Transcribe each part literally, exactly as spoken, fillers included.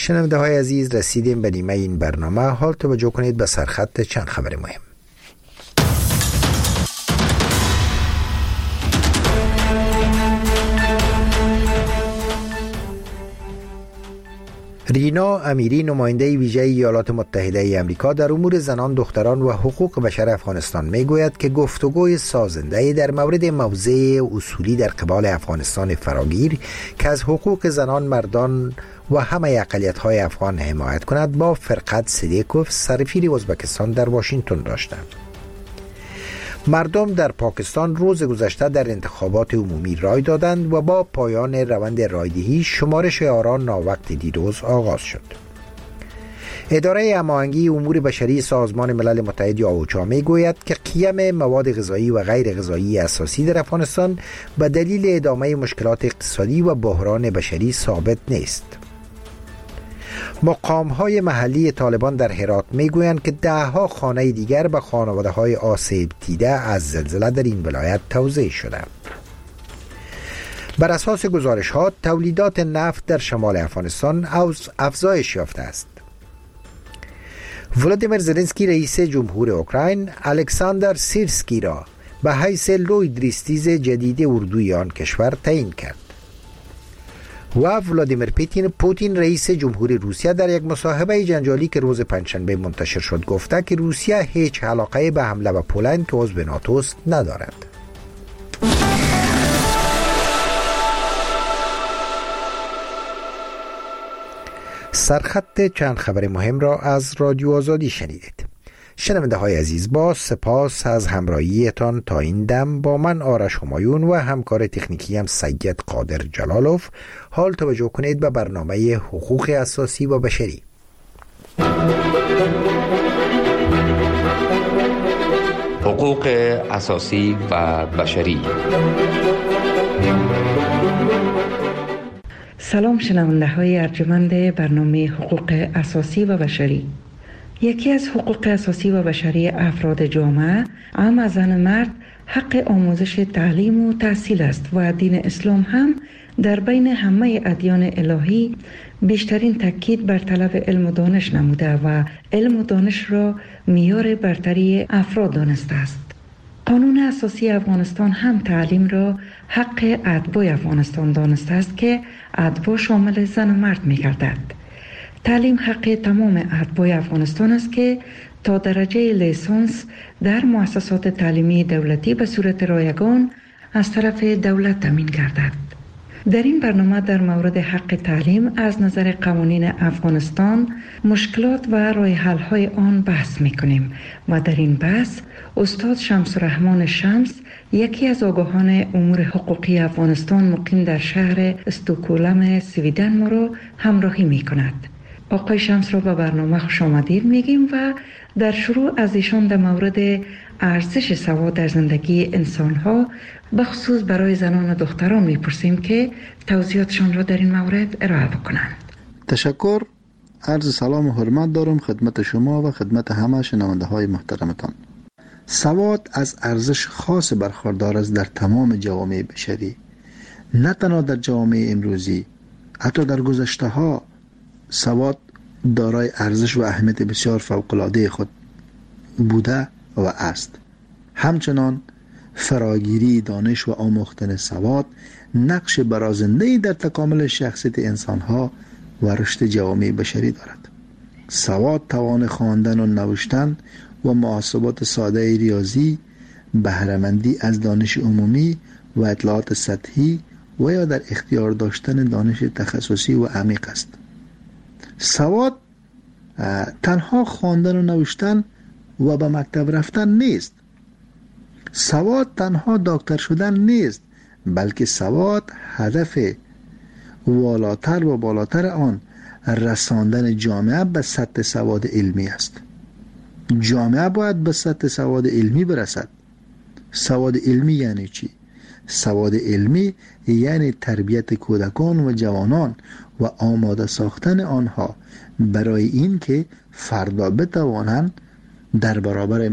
شنونده های عزیز، رسیدیم به نیمه این برنامه. حال توجه کنید به سرخط چند خبر مهم. رینا امیری، نماینده ویژه ایالات متحده ای آمریکا در امور زنان، دختران و حقوق بشر افغانستان میگوید که گفتگوی سازنده در مورد موضع اصولی در قبال افغانستان فراگیر که از حقوق زنان، مردان و همه اقلیت‌های افغان حمایت کند با فرقت صدیقوف، سفیر ازبکستان در واشنگتن داشتند. مردم در پاکستان روز گذشته در انتخابات عمومی رای دادند و با پایان روند رایدهی شمارش آرا ناوقت دیروز آغاز شد. اداره هماهنگی امور بشری سازمان ملل متحد یا اوچا می گوید که قیم مواد غذایی و غیر غذایی اساسی در افغانستان به دلیل ادامه مشکلات اقتصادی و بحران بشری ثابت نیست. مقام‌های محلی طالبان در هرات میگویند که ده‌ها خانه دیگر به خانواده‌های آسیب دیده از زلزله در این ولایت توزیع شده. بر اساس گزارش‌ها تولیدات نفت در شمال افغانستان افزایش یافته است. ولادیمیر زلنسکی رئیس جمهور اوکراین الکساندر سیرسکی را به حیث لویدریستیز جدید اردوی آن کشور تعیین کرد. و ولادیمیر پوتین رئیس جمهور روسیه در یک مصاحبه جنجالی که روز پنجشنبه منتشر شد گفته که روسیه هیچ علاقه به حمله به پولند که عضو ناتو است ندارد. سرخط چند خبر مهم را از رادیو آزادی شنیدید. شنونده های عزیز، با سپاس از همراهیتان تا این دم با من آرش همایون و همکار تکنیکی هم سید قادر جلالوف. حال توجه کنید به برنامه حقوق اساسی و بشری. حقوق اساسی و بشری. سلام شنونده های ارجمند برنامه حقوق اساسی و بشری. یکی از حقوق اساسی و بشری افراد جامعه، هم از زن مرد، حق آموزش تعلیم و تحصیل است و دین اسلام هم در بین همه ادیان الهی بیشترین تاکید بر طلب علم و دانش نموده و علم و دانش را معیار برتری افراد دانسته است. قانون اساسی افغانستان هم تعلیم را حق اتباع افغانستان دانسته است که اتباع شامل زن و مرد می گردد. تعلیم حق تمام اتباع افغانستان است که تا درجه لیسانس در مؤسسات تعلیمی دولتی به صورت رایگان از طرف دولت تامین گردد. در این برنامه در مورد حق تعلیم از نظر قوانین افغانستان، مشکلات و راه حل های آن بحث می‌کنیم و در این بحث استاد شمس الرحمن شمس، یکی از آگاهان امور حقوقی افغانستان مقیم در شهر استکهلم سویدن، ما را همراهی می‌کند. آقای شمس را به برنامه خوش آمدید میگیم و در شروع از ایشان در مورد ارزش سواد در زندگی انسان‌ها به خصوص برای زنان و دختران میپرسیم که توضیحاتشان را در این مورد ارائه بکنند. تشکر. عرض سلام و حرمت دارم خدمت شما و خدمت همه شنونده های محترمتان. سواد از ارزش خاص برخوردار است در تمام جوامع بشری، نه تنها در جوامع امروزی، حتی در گذشته ها سواد دارای ارزش و اهمیت بسیار فوق‌العاده خود بوده و است. همچنان فراگیری دانش و آموختن سواد نقش برازنده‌ای در تکامل شخصیت انسان‌ها و رشد جوامع بشری دارد. سواد توان خواندن و نوشتن و محاسبات ساده ریاضی، بهره‌مندی از دانش عمومی و اطلاعات سطحی و یا در اختیار داشتن دانش تخصصی و عمیق است. سواد تنها خواندن و نوشتن و به مکتب رفتن نیست. سواد تنها دکتر شدن نیست، بلکه سواد هدف والاتر و بالاتر آن رساندن جامعه به سطح سواد علمی است. جامعه باید به سطح سواد علمی برسد. سواد علمی یعنی چی؟ سواد علمی یعنی تربیت کودکان و جوانان و آماده ساختن آنها برای این که فردا بتوانند در برابر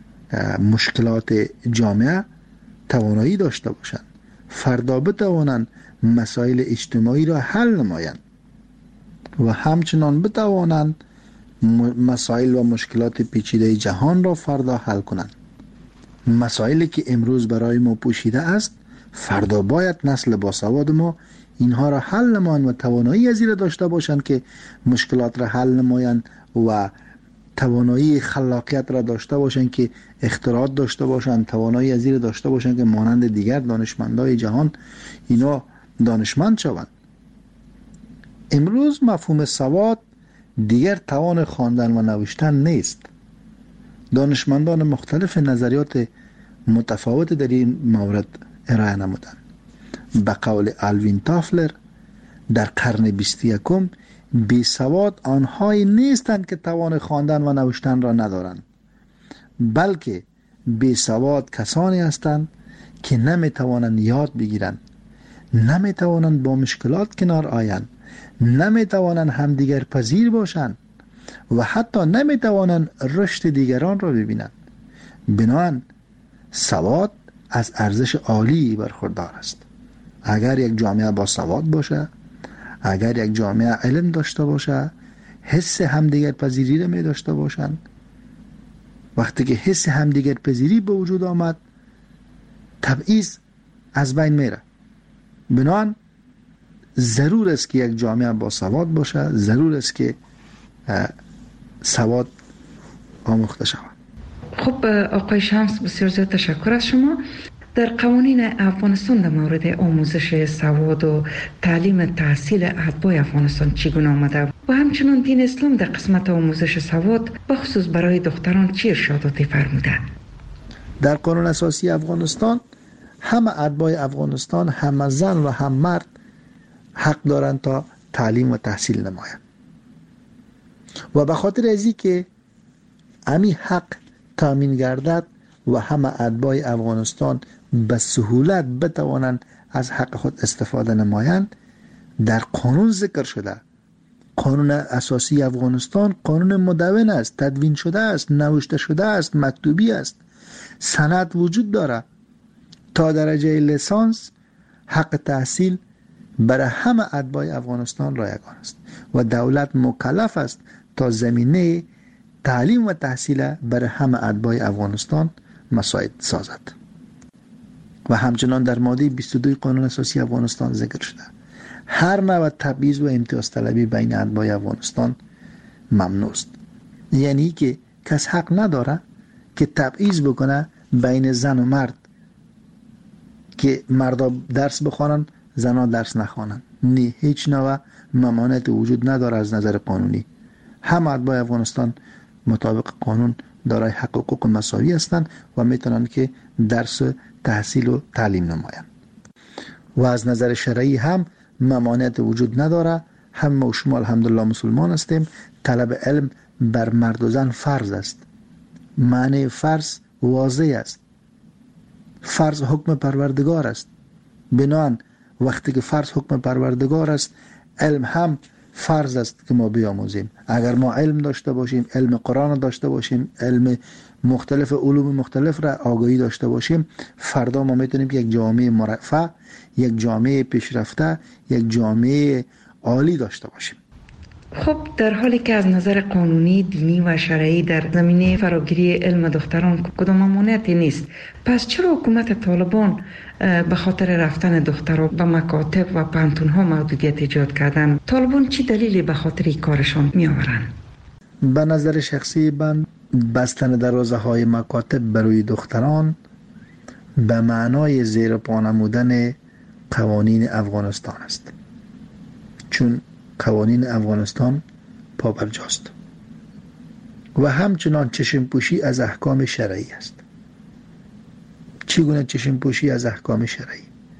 مشکلات جامعه توانایی داشته باشند، فردا بتوانند مسائل اجتماعی را حل نمایند. و همچنان بتوانند مسائل و مشکلات پیچیده جهان را فردا حل کنند. مسائلی که امروز برای ما پوشیده است، فردا باید نسل باسواد ما اینها را حل نمایند و توانایی از این داشته باشند که مشکلات را حل نمایند و توانایی خلاقیت را داشته باشند که اختراعات داشته باشند، توانایی از این داشته باشند که مانند دیگر دانشمندای جهان اینا دانشمند شوند. امروز مفهوم سواد دیگر توان خواندن و نوشتن نیست. دانشمندان مختلف نظریات متفاوت در این مورد ارائه نمودند. به قول آلوین تافلر در قرن بیست و یکم بی سواد آنهایی نیستند که توان خواندن و نوشتن را ندارند، بلکه بی سواد کسانی هستند که نمی توانند یاد بگیرند، نمی توانند با مشکلات کنار آیند، نمی توانند همدیگر پذیر باشند و حتی نمی توانند رشد دیگران را ببینند. بنابراین سواد از ارزش عالی برخوردار است. اگر یک جامعه با سواد باشه، اگر یک جامعه علم داشته باشه، حس همدیگر پذیری را می داشته باشند، وقتی که حس همدیگر پذیری به وجود آمد، تبعیض از بین میره. بنابراین ضرور است که یک جامعه با سواد باشه، ضرور است که سواد آموخته شود. خب آقای شمس، بسیار زیاد تشکر از شما. در قوانین افغانستان در مورد آموزش سواد و تعلیم تحصیل اتباع افغانستان چگونه آمده و همچنان دین اسلام در قسمت آموزش سواد بخصوص برای دختران چه ارشاداتی فرموده؟ در قانون اساسی افغانستان همه اتباع افغانستان، هم زن و هم مرد حق دارند تا تعلیم و تحصیل نمایند و به خاطر ازی که امی حق تامین گردد و همه اتباع افغانستان به سهولت بتوانند از حق خود استفاده نمایند، در قانون ذکر شده. قانون اساسی افغانستان قانون مدون است، تدوین شده است، نوشته شده است، مکتوبی است، سند وجود داره. تا درجه لیسانس حق تحصیل برای همه اتباع افغانستان رایگان است و دولت مکلف است تا زمینه تعلیم و تحصیل برای همه اتباع افغانستان مساعد سازد. و همچنان در ماده بیست و دو قانون اساسی افغانستان ذکر شده هر نوع تبعیض و امتیاز طلبی بین اتباع افغانستان ممنوع است. یعنی که کس حق نداره که تبعیض بکنه بین زن و مرد، که مردا درس بخوانند زنها درس نخوانند. نه، هیچ نوع ممانعت وجود نداره از نظر قانونی. همه اتباع افغانستان مطابق قانون دارای حق و حقوق مساوی هستند و میتونن که درس تحصیل و تعلیم نمایند. و از نظر شرعی هم ممانعت وجود نداره. هم و شما الحمدلله مسلمان هستیم. طلب علم بر مرد و زن فرض است. معنی فرض واضح است. فرض حکم پروردگار است. بنابراین وقتی که فرض حکم پروردگار است، علم هم فرض است که ما بیاموزیم. اگر ما علم داشته باشیم، علم قرآن داشته باشیم، علم مختلف علوم مختلف را آگاهی داشته باشیم، فردا ما میتونیم یک جامعه مرفه، یک جامعه پیشرفته، یک جامعه عالی داشته باشیم. خب در حالی که از نظر قانونی، دینی و شرعی در زمینه فراگیری علم دختران کدام ممانعتی نیست، پس چرا حکومت طالبان به خاطر رفتن دختران به مکاتب و پانتون‌ها محدودیت ایجاد کردن؟ طالبان چی دلیلی به خاطر این کارشان می آورند؟ به نظر شخصی من بستن دروازه های مکاتب برای دختران به معنای زیر پا نمودن قوانین افغانستان است، چون قوانین افغانستان پابرجاست و همچنان چشم پوشی از احکام شرعی است. چگونه چشم پوشی از احکام شرعی؟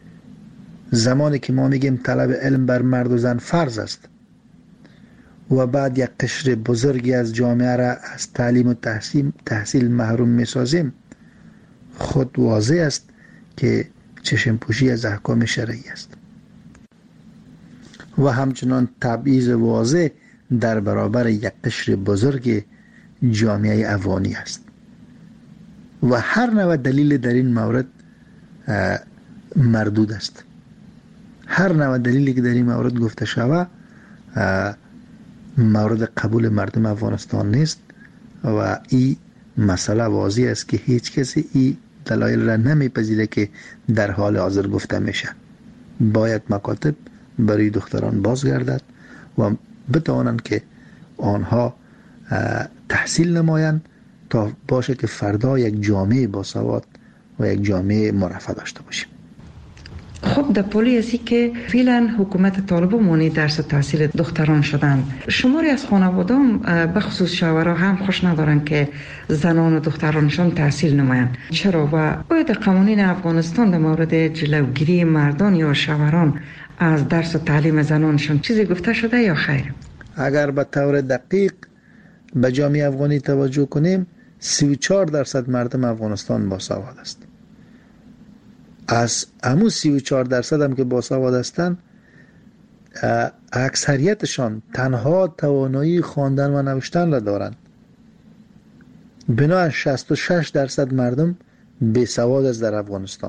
زمانی که ما میگیم طلب علم بر مرد و زن فرض است و بعد یک قشر بزرگی از جامعه را از تعلیم و تحصیل, تحصیل محروم میسازیم، خود واضح است که چشم پوشی از احکام شرعی است و همچنان تبعیض واضح در برابر یک قشر بزرگ جامعه افغانی است و هر نوع دلیل در این مورد مردود است. هر نوع دلیلی که در این مورد گفته شود مورد قبول مردم افغانستان نیست و این مسئله واضح است که هیچ کسی این دلایل را نمیپذیره که در حال حاضر گفته میشه. باید مکاتب برای دختران بازگردد و بتوانند که آنها تحصیل نمایند تا باشه که فردا یک جامعه باسواد و یک جامعه مرفه داشته باشیم. خب در پولی هستی که فعلا حکومت طالبان مانع درس و تحصیل دختران شدن. شماری از خانواده‌ام به خصوص شوهرها هم خوش ندارن که زنان و دخترانشان تحصیل نمایند. چرا و باید قوانین افغانستان در مورد جلوگیری مردان یا شوهران از درس و تعلیم زنانشان چیزی گفته شده یا خیر؟ اگر به طور دقیق به جامعه افغانی توجه کنیم، سی و چهار درصد مردم افغانستان باسواد است. از همون سی و چهار درصد هم که باسواد هستند، اکثریتشان تنها توانایی خواندن و نوشتن را دارند. بنابراین شصت و شش درصد مردم بیسواد است در افغانستان.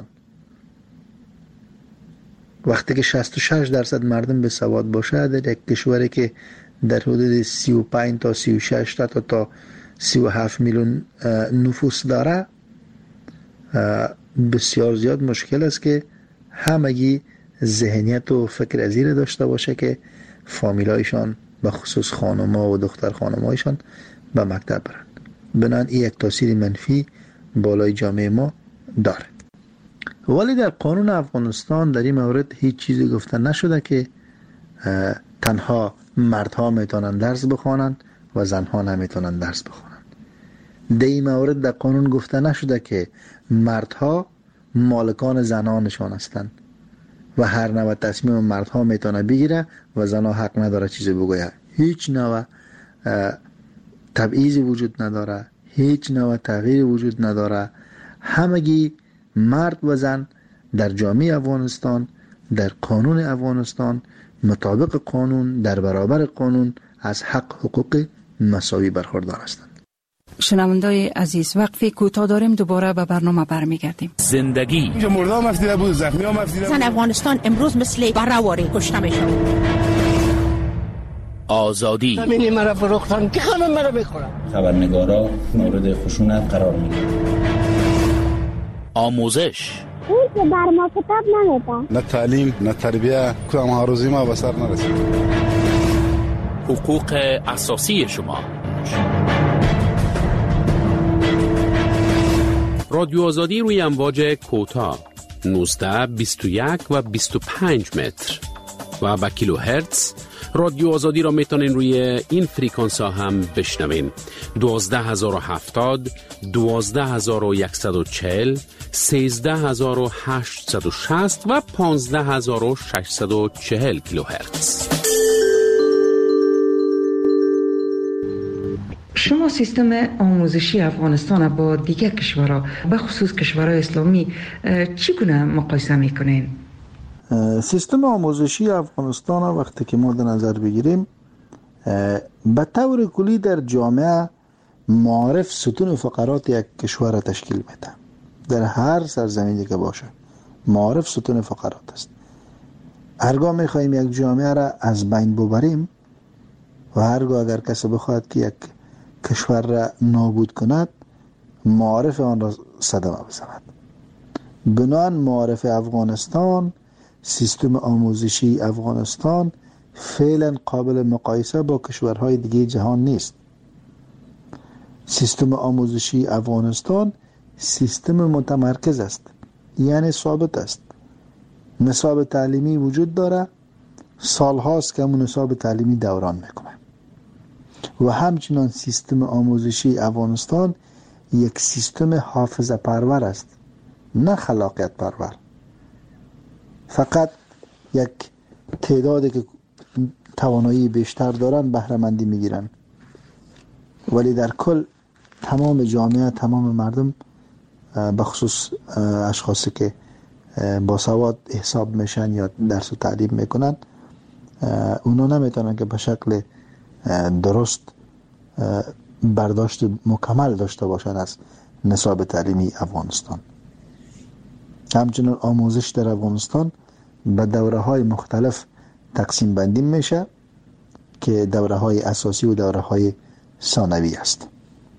وقتی که شصت و شش درصد مردم بیسواد باشه در یک کشوری که در حدود سی و پنج تا سی و شش تا تا سی و هفت میلیون نفوس داره، بسیار زیاد مشکل است که همگی ذهنیت و فکر ازیر داشته باشه که فامیلایشان به خصوص خانم‌ها و دختر خانم‌هایشان به مکتب برند. بنابراین این یک تاثیر منفی بالای جامعه ما داره. ولی در قانون افغانستان در این مورد هیچ چیزی گفته نشده که تنها مردها میتونن درس بخوانند و زنها نمیتونن درس بخوانند. در این مورد در قانون گفته نشده که مردها مالکان زنانشان هستند و هر نوع تصمیم مردها میتونه بگیره و زنها حق نداره چیزی بگوید. هیچ نوع تبعیضی وجود نداره، هیچ نوع تغییری وجود نداره. همگی مرد و زن در جامعه افغانستان، در قانون افغانستان، مطابق قانون، در برابر قانون از حق حقوق مساوی برخوردار هستند. شنوندای عزیز، وقفه کوتاه داریم، دوباره به برنامه برمیگردیم. زندگی اینجا مردا مفتیده بود، زخمی ها مفتیده بود. زن افغانستان امروز مثل برهواری کشته میشه. آزادی همینی مرا فروختن که خانم مرا بخورن. خبرنگارا مورد خشونت قرار میگیرن. آموزش اون که بر ما کتاب نمیده. نه تعلیم نه تربیه، کدام هاروزی ما به سر نرسید. حقوق اساسی شما. رادیو آزادی روی امواج کوتاه نوزده، بیست و یک و بیست و پنج متر و با کیلو هرتز. رادیو آزادی را میتونین روی این فریکانس ها هم بشنوین: دوازده هزار و هفتاد، دوازده هزار و صد و چهل، سیزده هزار و هشتصد و شصت و پانزده هزار و ششصد و چهل کیلو هرتز. شما سیستم آموزشی افغانستان با دیگر کشورها، به خصوص کشورهای اسلامی، چگونه مقایسه میکنین؟ سیستم آموزشی افغانستان وقتی که ما در نظر بگیریم، به طور کلی در جامعه معارف ستون فقرات یک کشور را تشکیل میده. در هر سرزمینی که باشه معارف ستون فقرات است. هرگاه میخواهیم یک جامعه را از بین ببریم و هرگاه اگر کسی بخواهد که یک کشور را نابود کند، معارف آن را صدمه بزند. بنان معارف افغانستان، سیستم آموزشی افغانستان فعلا قابل مقایسه با کشورهای دیگه جهان نیست. سیستم آموزشی افغانستان سیستم متمرکز است، یعنی ثابت است. نصاب تعلیمی وجود داره، سالهاست که همون نصاب تعلیمی دوران میکنه. و همچنان سیستم آموزشی افغانستان یک سیستم حافظه پرور است، نه خلاقیت پرور. فقط یک تعدادی که توانایی بیشتر دارن بهره مندی میگیرن، ولی در کل تمام جامعه، تمام مردم، بخصوص اشخاصی که باسواد حساب میشن یا درس و تعلیم میکنن، اونا نمیتونن که به شکل درست برداشت مکمل داشته باشن از نصاب تعلیمی افغانستان. همچنین آموزش در افغانستان به دوره های مختلف تقسیم بندی میشه. که دوره های اساسی و دوره های ثانوی است.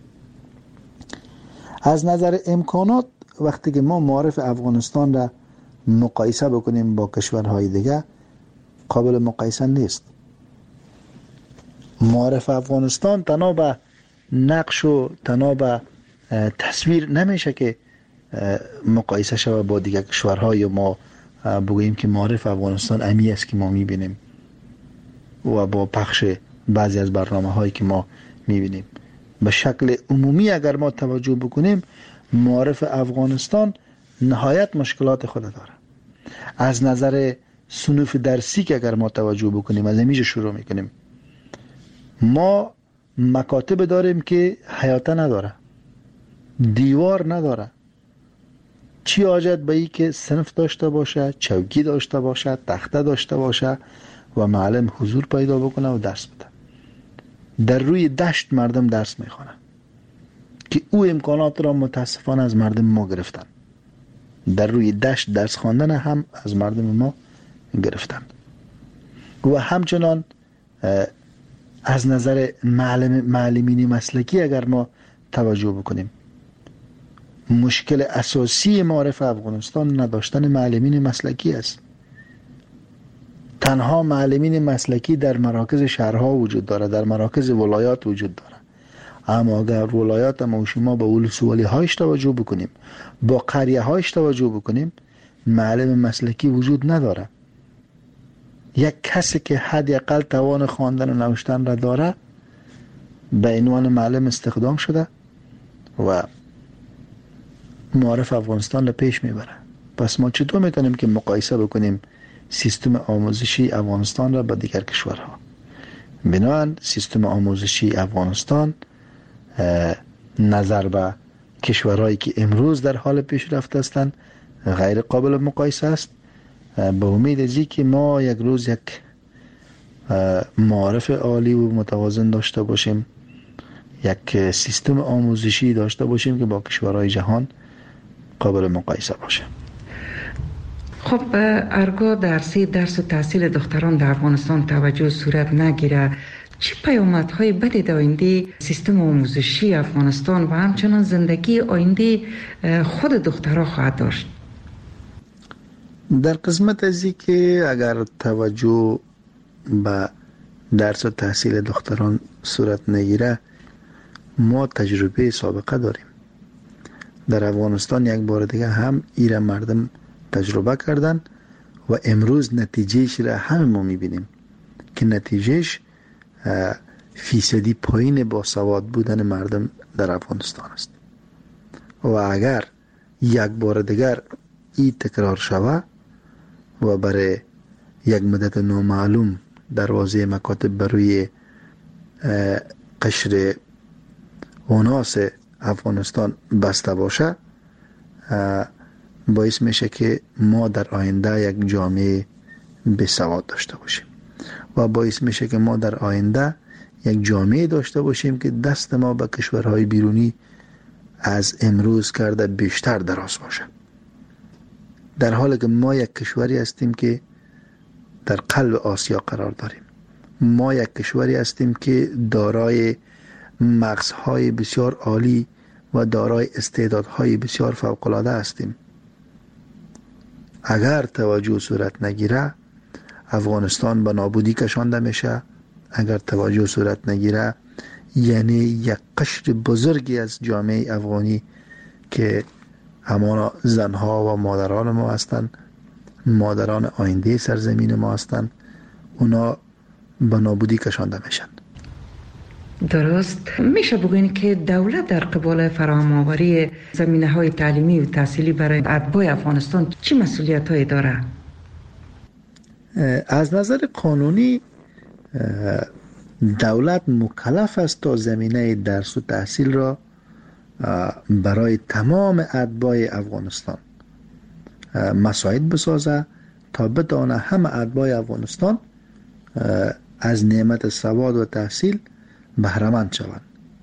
از نظر امکانات وقتی که ما معارف افغانستان را مقایسه بکنیم با کشورهای دیگه قابل مقایسه نیست. معارف افغانستان تنها به نقش و تنها به تصویر نمیشه که مقایسه شود با دیگر کشورها یا ما بگوییم که معارف افغانستان امی است که ما میبینیم و با پخش بعضی از برنامه هایی که ما میبینیم. به شکل عمومی اگر ما توجه بکنیم معارف افغانستان نهایت مشکلات خود داره. از نظر صنوف درسی که اگر ما توجه بکنیم از اینجا شروع میکنیم، ما مکاتب داریم که حیاته نداره، دیوار نداره. چی حاجت به این که صنف داشته باشه، چوکی داشته باشه، تخته داشته باشه و معلم حضور پیدا بکنه و درس بده. در روی دشت مردم درس میخوانن که او امکانات را متاسفانه از مردم ما گرفتن. در روی دشت درس خواندن هم از مردم ما گرفتن. و همچنان از نظر معلم معلمین مسلکی اگر ما توجه بکنیم، مشکل اساسی معارف افغانستان نداشتن معلمین مسلکی است. تنها معلمین مسلکی در مراکز شهرها وجود داره، در مراکز ولایات وجود داره. اما اگر ولایات ما و شما به ولسوالی هایش توجه بکنیم، با قریه هایش توجه بکنیم، معلم مسلکی وجود نداره. یک کسی که حداقل توان خواندن و نوشتن را داره به عنوان معلم استخدام شده و معارف افغانستان را پیش میبره. پس ما چطور میتونیم که مقایسه بکنیم سیستم آموزشی افغانستان را با دیگر کشورها؟ بنابراین سیستم آموزشی افغانستان نظر به کشورهایی که امروز در حال پیشرفت هستند غیر قابل مقایسه است. به امید از که ما یک روز یک معارف عالی و متوازن داشته باشیم، یک سیستم آموزشی داشته باشیم که با کشورهای جهان قابل مقایسه باشه. خب ارگاه درسی درس و تحصیل دختران در افغانستان توجه صورت نگیره، چه پیامدهای بدی در آینده سیستم آموزشی افغانستان و همچنان زندگی آینده خود دخترها خواهد داشت؟ در قسمت از این که اگر توجه به درس و تحصیل دختران صورت نگیره، ما تجربه سابقه داریم. در افغانستان یک بار دیگه هم ایره مردم تجربه کردن و امروز نتیجهش را همه ما میبینیم که نتیجهش فیصدی پایین با سواد بودن مردم در افغانستان است. و اگر یک بار دیگر این تکرار شود و برای یک مدت نامعلوم دروازه مکاتب بروی قشر اوناس افغانستان بسته باشه، باعث میشه که ما در آینده یک جامعه بسواد داشته باشیم و باعث میشه که ما در آینده یک جامعه داشته باشیم که دست ما به کشورهای بیرونی از امروز کرده بیشتر دراز باشه، در حالی که ما یک کشوری هستیم که در قلب آسیا قرار داریم. ما یک کشوری هستیم که دارای مغزهای بسیار عالی و دارای استعدادهای بسیار فوق‌العاده هستیم. اگر توجه صورت نگیره افغانستان به نابودی کشانده میشه. اگر توجه صورت نگیره یعنی یک قشر بزرگی از جامعه افغانی که همانا زنها و مادران ما هستند، مادران آینده سرزمین ما هستند، اونا به نابودی کشانده میشن. درست میشه بگوین که دولت در قبال فراهم‌آوری زمینه‌های تعلیمی و تحصیلی برای اتباع افغانستان چه مسئولیت‌هایی داره؟ از نظر قانونی دولت مکلف است تا زمینه درس و تحصیل را برای تمام اتباع افغانستان مساعد بسازه تا بتوانه همه اتباع افغانستان از نعمت سواد و تحصیل بهره‌مند شوند.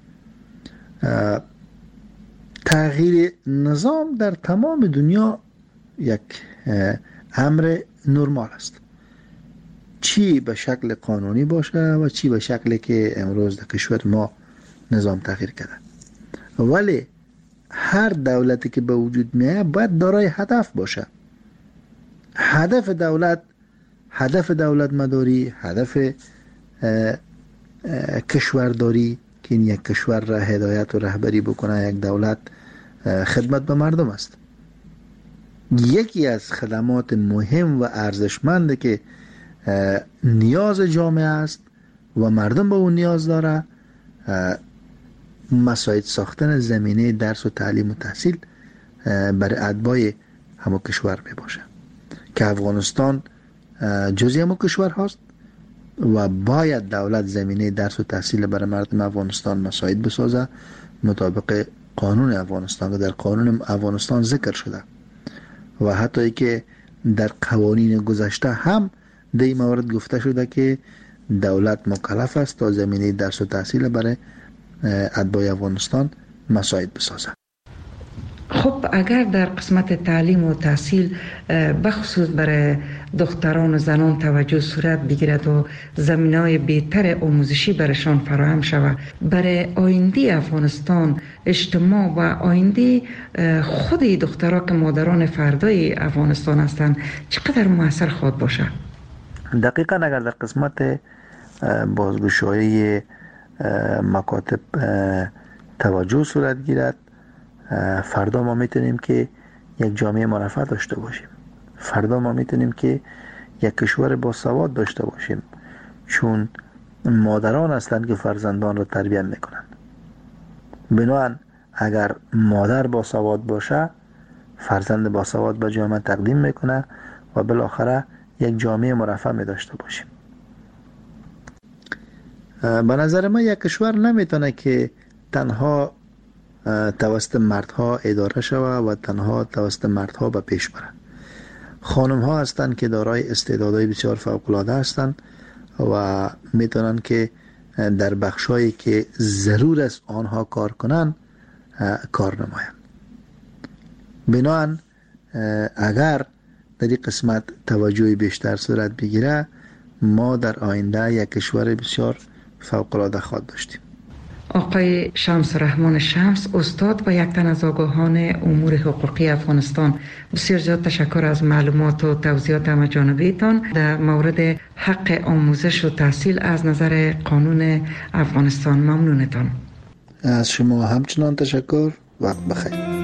تغییر نظام در تمام دنیا یک امر نرمال است. چی به شکل قانونی باشه و چی به شکلی که امروز در کشور ما نظام تغییر کرده. ولی هر دولتی که به وجود میاد باید دارای هدف باشه. هدف دولت هدف دولت مداری، هدف اه اه کشورداری که این یک کشور را هدایت و رهبری بکنه، یک دولت خدمت به مردم است. یکی از خدمات مهم و ارزشمند که نیاز جامعه است و مردم به اون نیاز داره، مساعد ساختن زمینه درس و تعلیم و تحصیل برای اتباع همون کشور می باشه که افغانستان جزئی همون کشور هست و باید دولت زمینه درس و تحصیل برای مردم افغانستان مساعد بسازه مطابق قانون افغانستان که در قانون افغانستان ذکر شده و حتی ای که در قوانین گذشته هم در این مورد گفته شده که دولت مکلف است تا زمینه درس و تحصیل برای اتباع افغانستان مساعد بسازه. خب اگر در قسمت تعلیم و تحصیل بخصوص برای دختران و زنان توجه صورت بگیرد و زمینه‌های بهتر آموزشی برشان فراهم شود، برای آینده افغانستان، اجتماع و آینده خود دخترها که مادران فردای افغانستان هستند چقدر مؤثر خواهد باشه؟ دقیقاً اگر در قسمت بازگشایی مکاتب توجه صورت گیرد، فردا ما میتونیم که یک جامعه مرفه داشته باشیم. فردا ما میتونیم که یک کشور با سواد داشته باشیم، چون مادران هستند که فرزندان را تربیت میکنند. بنابراین اگر مادر با سواد باشه، فرزند با سواد به جامعه تقدیم میکنه و بالاخره یک جامعه مرفه می داشته باشیم. به نظر من یک کشور نمیتونه که تنها توسط مردها اداره شود و تنها توسط مردها به پیش بره. خانم ها هستند که دارای استعدادهای بسیار فوق العاده هستند و میتونن که در بخشایی که ضرور است آنها کار کنن کار نمایند. بنابراین اگر در این قسمت توجه بیشتر صورت بگیره، ما در آینده یک کشور بسیار فوق العاده خواهد داشتیم. آقای شمس رحمان شمس، استاد و یک تن از آگاهان امور حقوقی افغانستان، بسیار زیاد تشکر از معلومات و توضیحات همه‌جانبه‌تان در مورد حق آموزش و تحصیل از نظر قانون افغانستان. ممنونتان. از شما همچنان تشکر. وقت بخیر.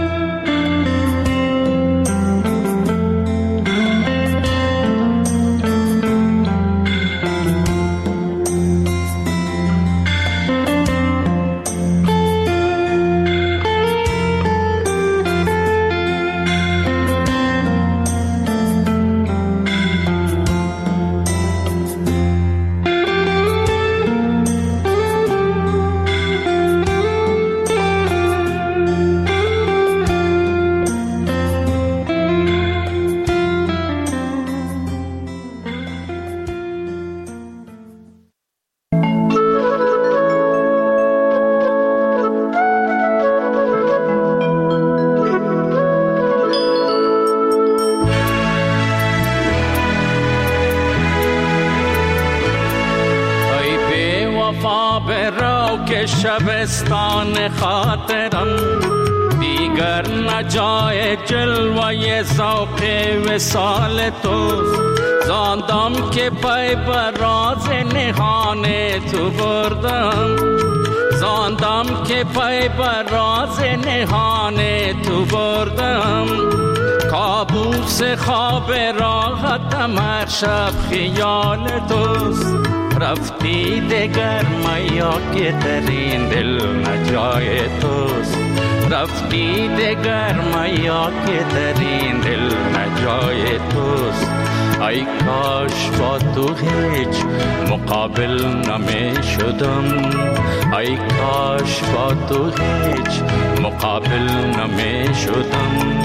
شبستان خاطرم دیگر نجای جلوه ذوق وصال توست. زاندم که پای بر راز نهان تو بردم، زاندم که پای بر راز نهان تو بردم. کابوس خواب راحتم هر شب خیال توست. رفتی دگر میا که ترین دل نجای توست. رفتی دگر میا که ترین دل نجای توست. ای کاش با تو هیچ مقابل نمی شدم. ای کاش با تو هیچ مقابل نمی شدم.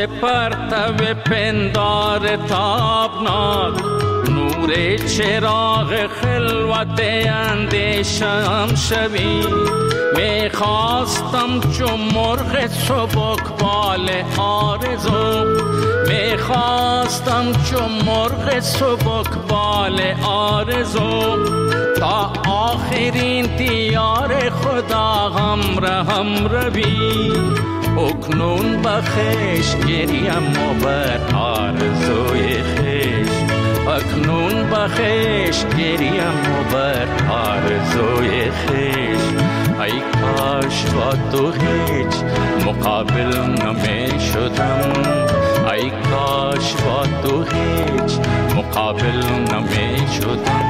پرتو پندار تابناک، نور چراغ خلوت اندیشم شوی. میخواستم چون مرغ سبکبال آرزو، میخواستم چون مرغ سبکبال آرزو، تا آخرین دیار خدا همراهم روی. اکنون بخش گریم و بر آرزوی خیش، اکنون بخش گریم و بر آرزوی خیش. ای کاش با تو هیچ مقابل نمی شدم، ای کاش با تو هیچ مقابل نمی شدم.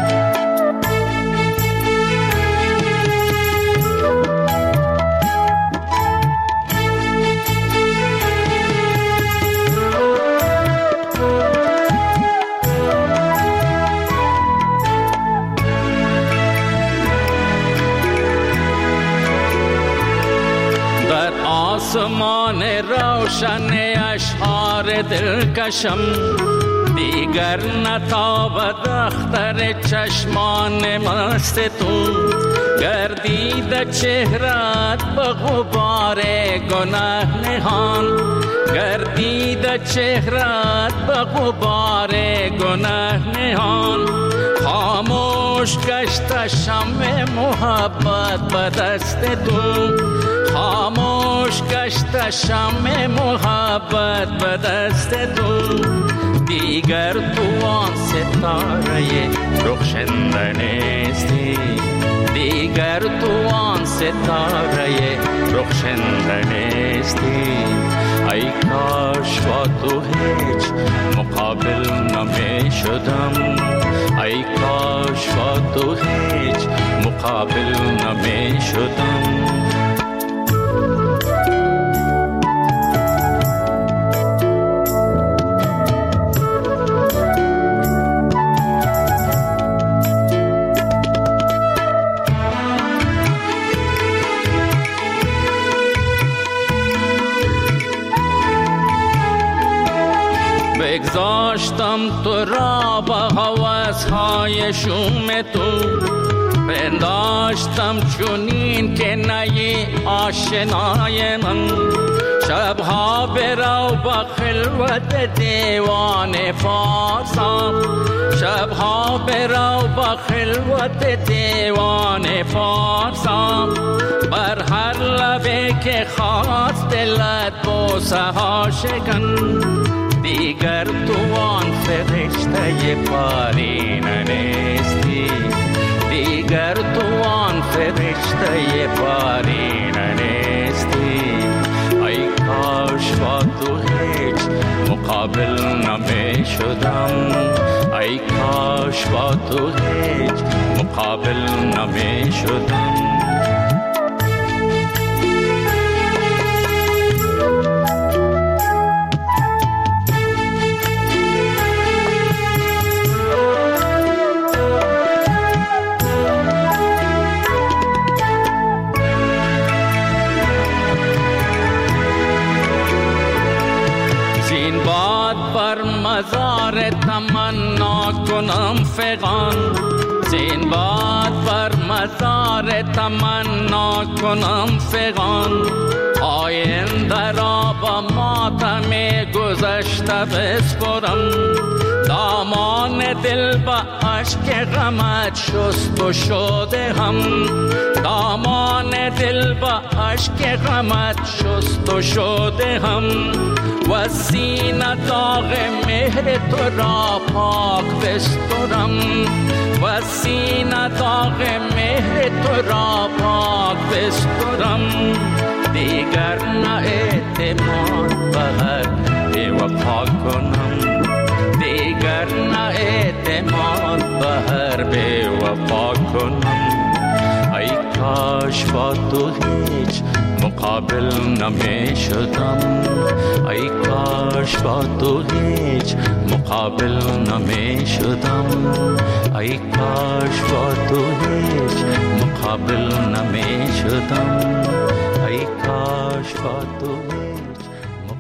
آسمان روشن اشعار دلکشم، دیگر نتابد اختر چشمان مست تو. گردید چهرت به غبار گناه نهان، گردید چهرت به غبار گناه نهان. خاموش گشت شمع محبت به دست تو، خاموش گشت شمع محبت به دست تو. دیگر تو آن ستاره رخشنده نیستی، دیگر تو آن ستاره رخشنده نیستی. ای کاش با تو هیچ مقابل نمی شدم، ای کاش با تو هیچ مقابل نمی شدم. بگذاشتم تو را با هوس‌های شوم تو، پنداشتم چونین که نی آشنای من. شبها برو با خلوت دیوان فارسا، شبها برو با خلوت دیوان فارسا. بر هر لبه که خواست دلت بوسه ها شکن، دیگر تو آن فرشته پارینه نیستی، دیگر تو آن فرشته پارینه نیستی. ای کاش با تو هیچ مقابل نمی شدم، ای کاش با تو هیچ مقابل نمی شدم. مزار تمنا کنم فغان، زین باد بر مزار تمنا کنم فغان. آینده را با ماتم گذشته بسپرم، دامان دل با عشق غمت شست و شده هم، دامان دل با عشق غمت شست و شده هم. و سینه داغ مهر تو را پاک بسترم، و سینه داغ مهر تو را پاک بسترم. دیگر نه اعتماد به هر بی وفا کنم، دیگر نه اعتماد به هر بی وفا کنم. ای کاش با تو هیچ مقابل نمی شدم، ای کاش با تو هیچ مقابل نمی شدم، ای کاش با تو هیچ مقابل نمی شدم، ای کاش با تو